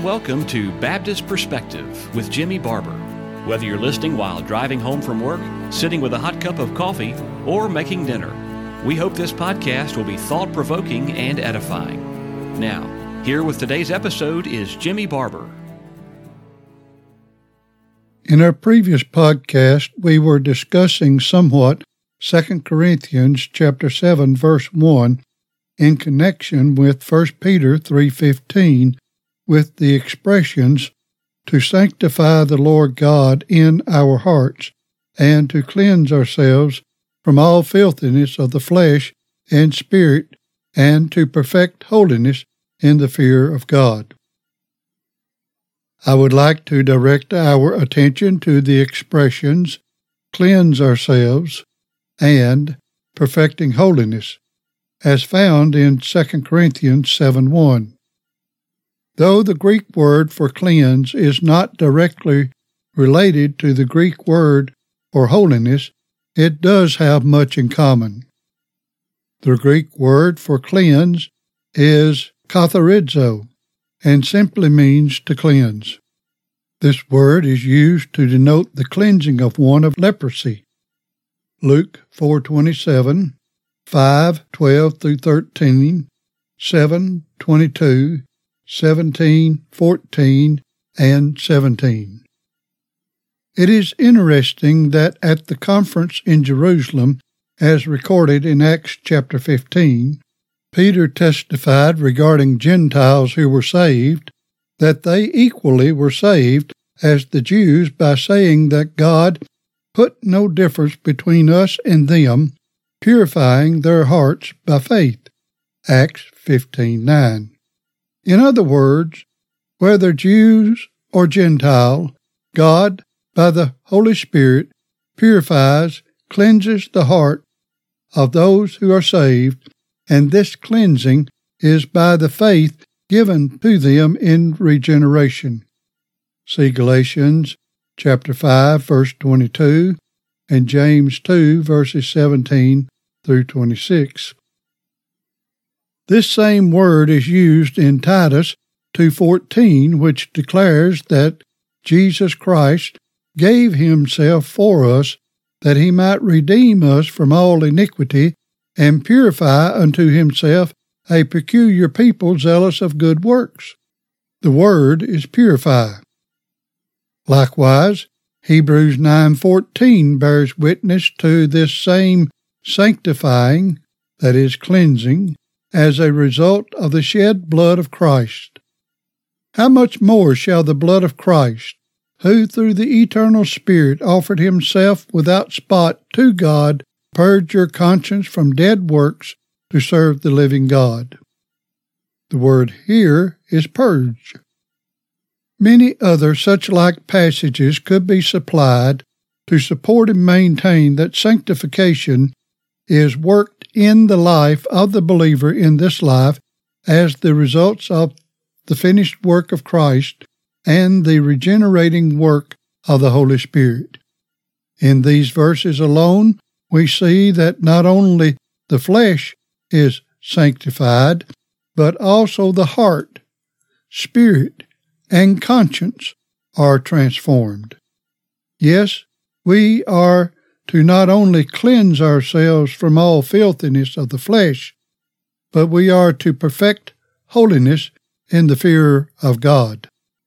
welcome to Baptist Perspective with Jimmy Barber. Whether you're listening while driving home from work, sitting with a hot cup of coffee, or making dinner, we hope this podcast will be thought-provoking and edifying. Now, here with today's episode is Jimmy Barber. In our previous podcast, we were discussing somewhat 2 Corinthians chapter 7, verse 1 in connection with 1 Peter 3:15 with the expressions to sanctify the Lord God in our hearts and to cleanse ourselves from all filthiness of the flesh and spirit and to perfect holiness in the fear of God. I would like to direct our attention to the expressions cleanse ourselves and perfecting holiness, as found in 2 Corinthians 7:1. Though the Greek word for cleanse is not directly related to the Greek word for holiness, it does have much in common. The Greek word for cleanse is katharizo and simply means to cleanse. This word is used to denote the cleansing of one of leprosy. Luke 4:27, 5:12-13, 7:22, 17:14, and 17. It is interesting that at the conference in Jerusalem, as recorded in Acts chapter 15, Peter testified regarding Gentiles who were saved, that they equally were saved as the Jews by saying that God put no difference between us and them, purifying their hearts by faith. Acts 15:9. In other words, whether Jews or Gentile, God, by the Holy Spirit, purifies, cleanses the heart of those who are saved, and this cleansing is by the faith given to them in regeneration. See Galatians chapter 5, verse 22, and James 2, verses 17-26. This same word is used in Titus 2:14, which declares that Jesus Christ gave himself for us, that he might redeem us from all iniquity and purify unto himself a peculiar people zealous of good works. The word is purify. Likewise, Hebrews 9:14 bears witness to this same sanctifying, that is, cleansing, as a result of the shed blood of Christ. How much more shall the blood of Christ, who through the eternal Spirit offered himself without spot to God, purge your conscience from dead works to serve the living God? The word here is purge. Many other such like passages could be supplied to support and maintain that sanctification is worked in the life of the believer in this life as the results of the finished work of Christ and the regenerating work of the Holy Spirit. In these verses alone, we see that not only the flesh is sanctified, but also the heart, spirit, and conscience are transformed. Yes, we are to not only cleanse ourselves from all filthiness of the flesh, but we are to perfect holiness in the fear of God.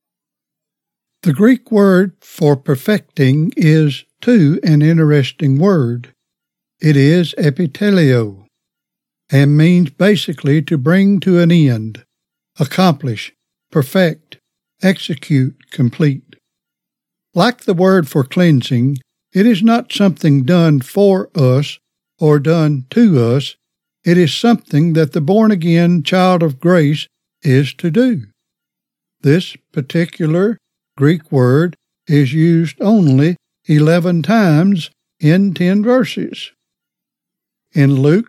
The Greek word for perfecting is, too, an interesting word. It is epiteleo, and means basically to bring to an end, accomplish, perfect, execute, complete. Like the word for cleansing, it is not something done for us or done to us. It is something that the born-again child of grace is to do. This particular Greek word is used only 11 times in 10 verses. In Luke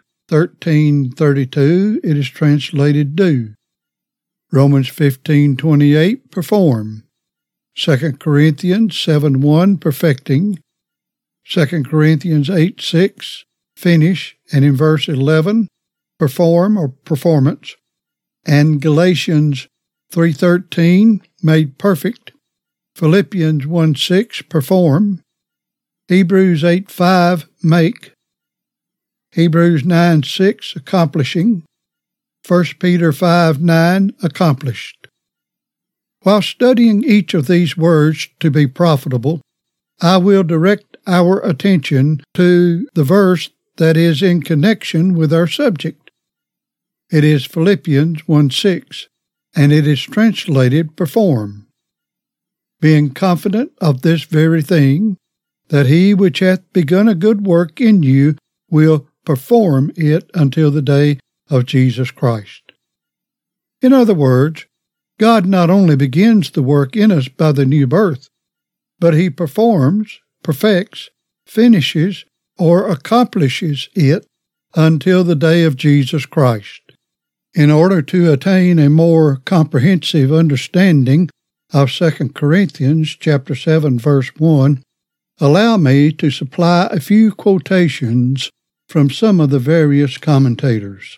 13:32, it is translated do. Romans 15:28, perform. 2 Corinthians 7:1, perfecting. 2 Corinthians 8:6, finish, and in verse 11, perform or performance. And Galatians 3:13, made perfect. Philippians 1:6, perform. Hebrews 8:5, make. Hebrews 9:6, accomplishing. 1 Peter 5:9, accomplished. While studying each of these words to be profitable, I will direct our attention to the verse that is in connection with our subject. It is Philippians 1:6, and it is translated perform. Being confident of this very thing, that he which hath begun a good work in you will perform it until the day of Jesus Christ. In other words, God not only begins the work in us by the new birth, but he performs, perfects, finishes, or accomplishes it until the day of Jesus Christ. In order to attain a more comprehensive understanding of 2 Corinthians chapter 7, verse 1, allow me to supply a few quotations from some of the various commentators.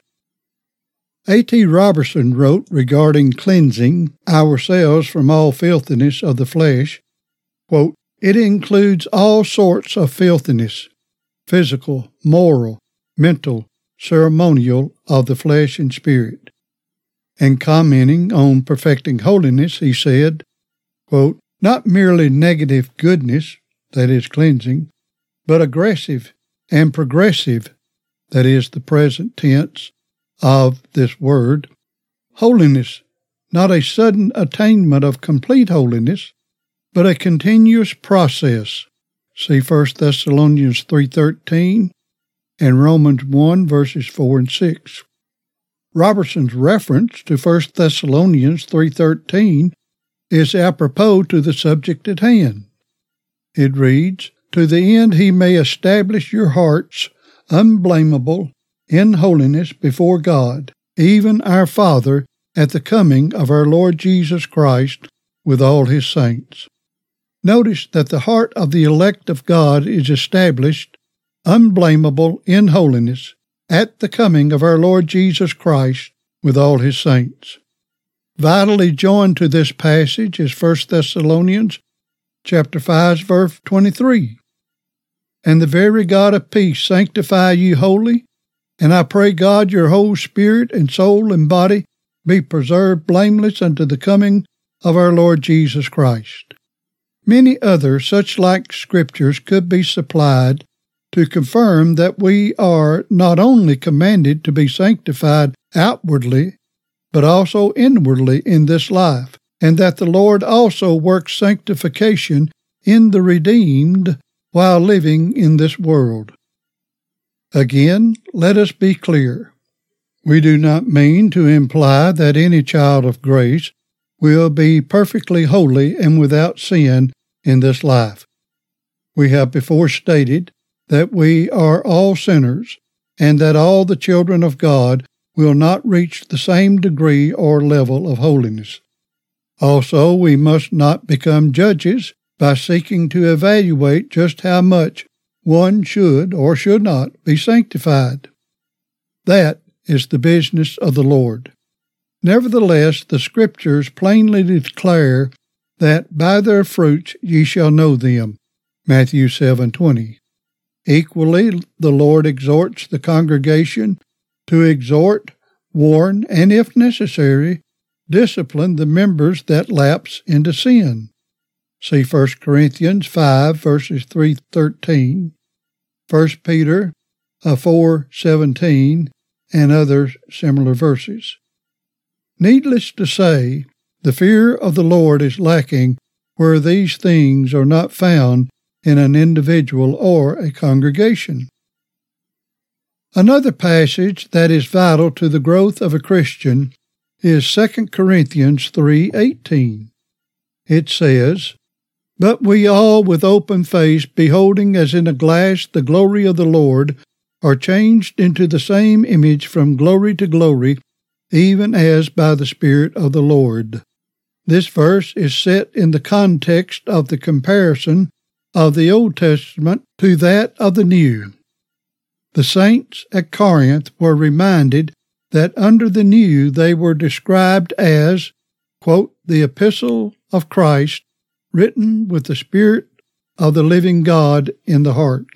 A.T. Robertson wrote regarding cleansing ourselves from all filthiness of the flesh, quote, "It includes all sorts of filthiness, physical, moral, mental, ceremonial, of the flesh and spirit." And commenting on perfecting holiness, he said, quote, "Not merely negative goodness, that is cleansing, but aggressive and progressive, that is the present tense of this word, holiness, not a sudden attainment of complete holiness, but a continuous process. See 1 Thessalonians 3:13 and Romans 1, verses 4 and 6. Robertson's reference to 1 Thessalonians 3:13 is apropos to the subject at hand. It reads, "To the end he may establish your hearts unblameable in holiness before God, even our Father, at the coming of our Lord Jesus Christ with all his saints." Notice that the heart of the elect of God is established unblameable in holiness at the coming of our Lord Jesus Christ with all his saints. Vitally joined to this passage is 1 Thessalonians chapter 5, verse 23. "And the very God of peace sanctify you wholly, and I pray God your whole spirit and soul and body be preserved blameless unto the coming of our Lord Jesus Christ." Many other such like scriptures could be supplied to confirm that we are not only commanded to be sanctified outwardly, but also inwardly in this life, and that the Lord also works sanctification in the redeemed while living in this world. Again, let us be clear. We do not mean to imply that any child of grace will be perfectly holy and without sin in this life. We have before stated that we are all sinners, and that all the children of God will not reach the same degree or level of holiness. Also, we must not become judges by seeking to evaluate just how much one should or should not be sanctified. That is the business of the Lord. Nevertheless, the Scriptures plainly declare that by their fruits ye shall know them, Matthew 7:20. Equally, the Lord exhorts the congregation to exhort, warn, and if necessary, discipline the members that lapse into sin. See 1 Corinthians 5, verses 3-13, 1 Peter 4:17, and other similar verses. Needless to say, the fear of the Lord is lacking where these things are not found in an individual or a congregation. Another passage that is vital to the growth of a Christian is 2 Corinthians 3:18. It says, "But we all with open face, beholding as in a glass the glory of the Lord, are changed into the same image from glory to glory, even as by the Spirit of the Lord." This verse is set in the context of the comparison of the Old Testament to that of the New. The saints at Corinth were reminded that under the New they were described as, quote, the epistle of Christ, written with the Spirit of the living God in the heart.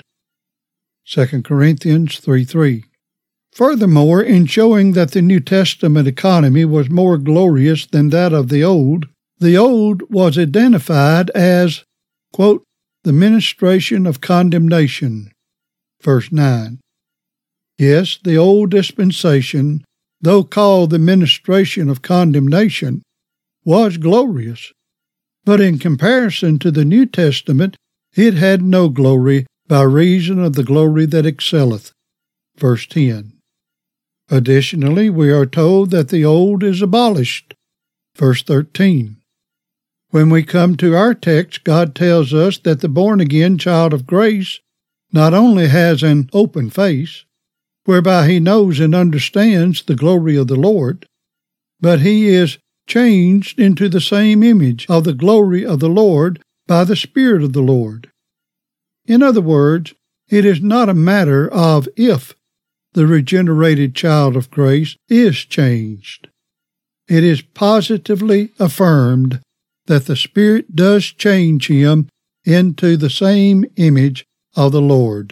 2 Corinthians 3:3. Furthermore, in showing that the New Testament economy was more glorious than that of the Old was identified as, quote, the ministration of condemnation. Verse 9. Yes, the old dispensation, though called the ministration of condemnation, was glorious, but in comparison to the New Testament, it had no glory by reason of the glory that excelleth. Verse 10. Additionally, we are told that the old is abolished. Verse 13. When we come to our text, God tells us that the born-again child of grace not only has an open face, whereby he knows and understands the glory of the Lord, but he is changed into the same image of the glory of the Lord by the Spirit of the Lord. In other words, it is not a matter of if the regenerated child of grace is changed. It is positively affirmed that the Spirit does change him into the same image of the Lord.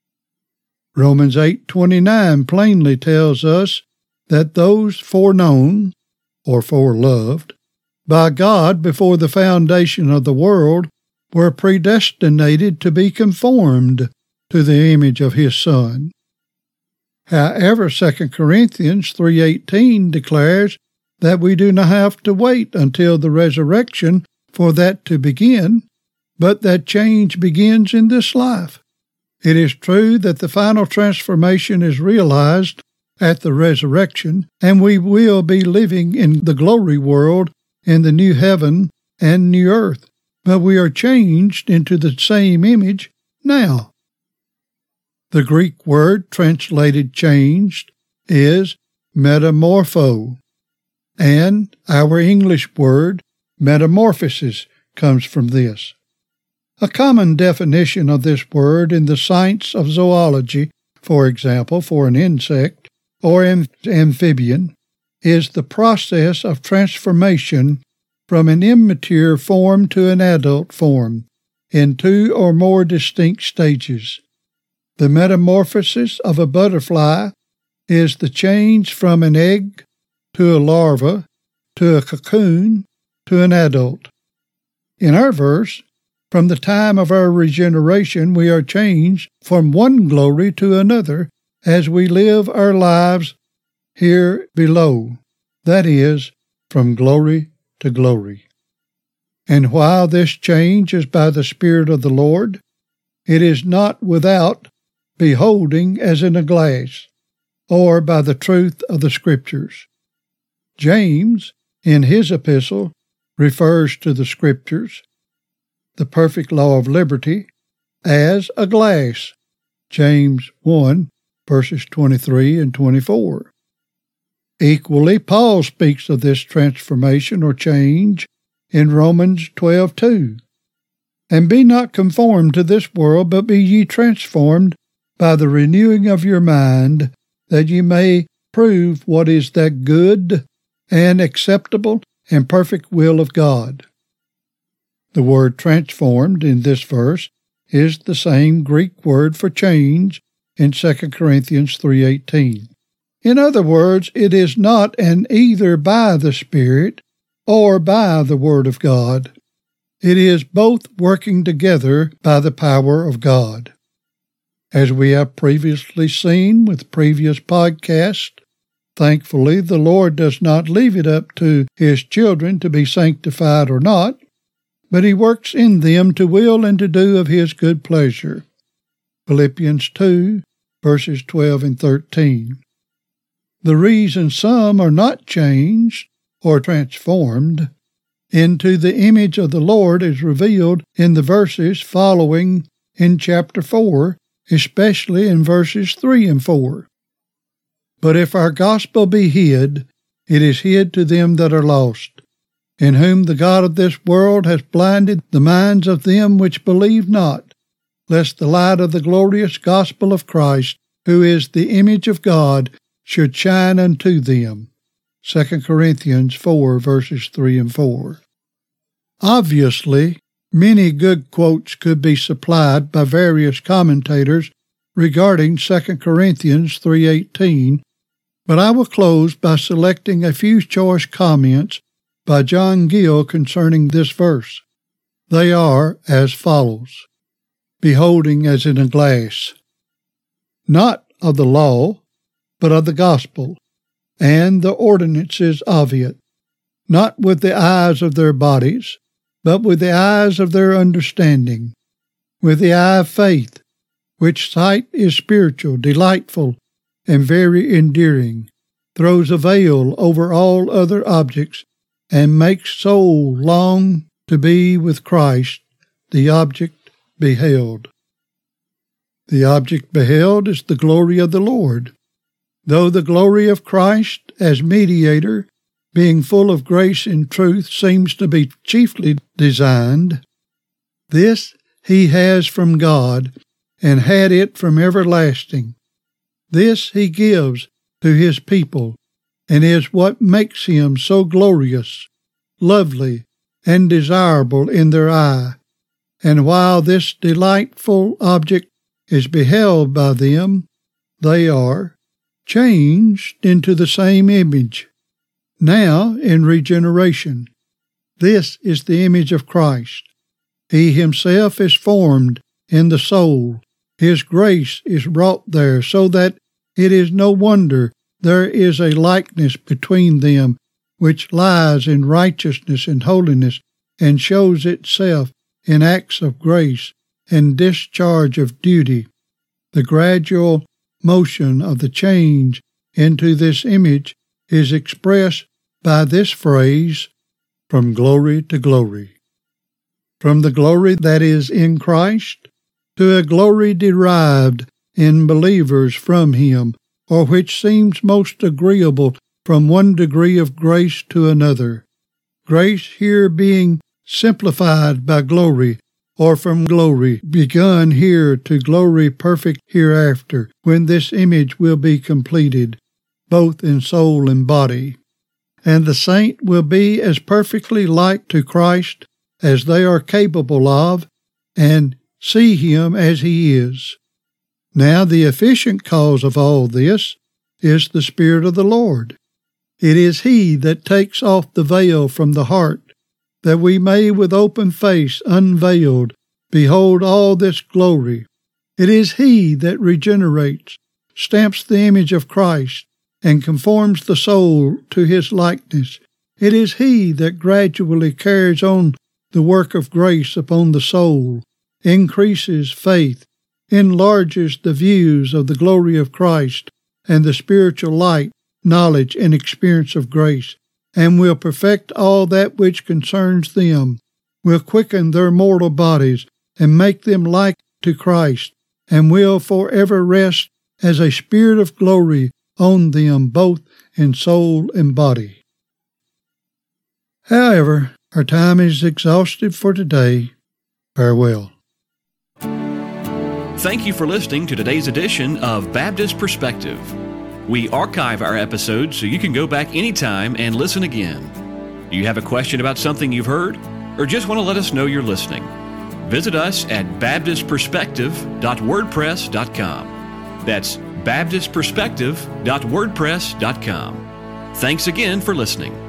Romans 8:29 plainly tells us that those foreknown, or foreloved, by God before the foundation of the world were predestinated to be conformed to the image of His Son. However, 2 Corinthians 3:18 declares that we do not have to wait until the resurrection for that to begin, but that change begins in this life. It is true that the final transformation is realized at the resurrection, and we will be living in the glory world in the new heaven and new earth, but we are changed into the same image now. The Greek word translated changed is metamorpho, and our English word metamorphosis comes from this. A common definition of this word in the science of zoology, for example, for an insect or amphibian, is the process of transformation from an immature form to an adult form in 2 or more distinct stages. The metamorphosis of a butterfly is the change from an egg to a larva to a cocoon to an adult. In our verse, from the time of our regeneration, we are changed from one glory to another as we live our lives here below, that is, from glory to glory. And while this change is by the Spirit of the Lord, it is not without beholding as in a glass, or by the truth of the Scriptures. James, in his epistle, refers to the Scriptures, the perfect law of liberty, as a glass, James 1, verses 23 and 24. Equally, Paul speaks of this transformation or change in Romans 12:2. And be not conformed to this world, but be ye transformed by the renewing of your mind, that ye may prove what is that good and acceptable and perfect will of God. The word transformed in this verse is the same Greek word for change in 2 Corinthians 3:18. In other words, it is not an either by the Spirit or by the Word of God. It is both working together by the power of God. As we have previously seen with previous podcasts, thankfully the Lord does not leave it up to His children to be sanctified or not, but He works in them to will and to do of His good pleasure. Philippians 2, verses 12 and 13. The reason some are not changed or transformed into the image of the Lord is revealed in the verses following in chapter 4, especially in verses 3 and 4. But if our gospel be hid, it is hid to them that are lost, in whom the God of this world has blinded the minds of them which believe not, lest the light of the glorious gospel of Christ, who is the image of God, should shine unto them. 2 Corinthians 4, verses 3 and 4. Obviously, many good quotes could be supplied by various commentators regarding 2 Corinthians 3:18, but I will close by selecting a few choice comments by John Gill concerning this verse. They are as follows: beholding as in a glass, not of the law, but of the gospel, and the ordinances of it, not with the eyes of their bodies, but with the eyes of their understanding, with the eye of faith, which sight is spiritual, delightful, and very endearing, throws a veil over all other objects, and makes soul long to be with Christ, the object beheld. The object beheld is the glory of the Lord. Though the glory of Christ as mediator, being full of grace and truth, seems to be chiefly designed, this he has from God, and had it from everlasting. This he gives to his people, and is what makes him so glorious, lovely, and desirable in their eye. And while this delightful object is beheld by them, they are changed into the same image, now in regeneration. This is the image of Christ. He himself is formed in the soul. His grace is wrought there, so that it is no wonder there is a likeness between them, which lies in righteousness and holiness, and shows itself in acts of grace and discharge of duty. The gradual motion of the change into this image is expressed by this phrase, from glory to glory. From the glory that is in Christ to a glory derived in believers from him, or which seems most agreeable from one degree of grace to another. Grace here being simplified by glory, or from glory begun here to glory perfect hereafter, when this image will be completed, both in soul and body. And the saint will be as perfectly like to Christ as they are capable of, and see him as he is. Now the efficient cause of all this is the Spirit of the Lord. It is he that takes off the veil from the heart, that we may with open face unveiled behold all this glory. It is he that regenerates, stamps the image of Christ, and conforms the soul to his likeness. It is he that gradually carries on the work of grace upon the soul, increases faith, enlarges the views of the glory of Christ and the spiritual light, knowledge, and experience of grace, and will perfect all that which concerns them, will quicken their mortal bodies and make them like to Christ, and will forever rest as a spirit of glory on them both in soul and body. However, our time is exhausted for today. Farewell. Thank you for listening to today's edition of Baptist Perspective. We archive our episodes so you can go back anytime and listen again. Do you have a question about something you've heard, or just want to let us know you're listening? Visit us at baptistperspective.wordpress.com. That's baptistperspective.wordpress.com. Thanks again for listening.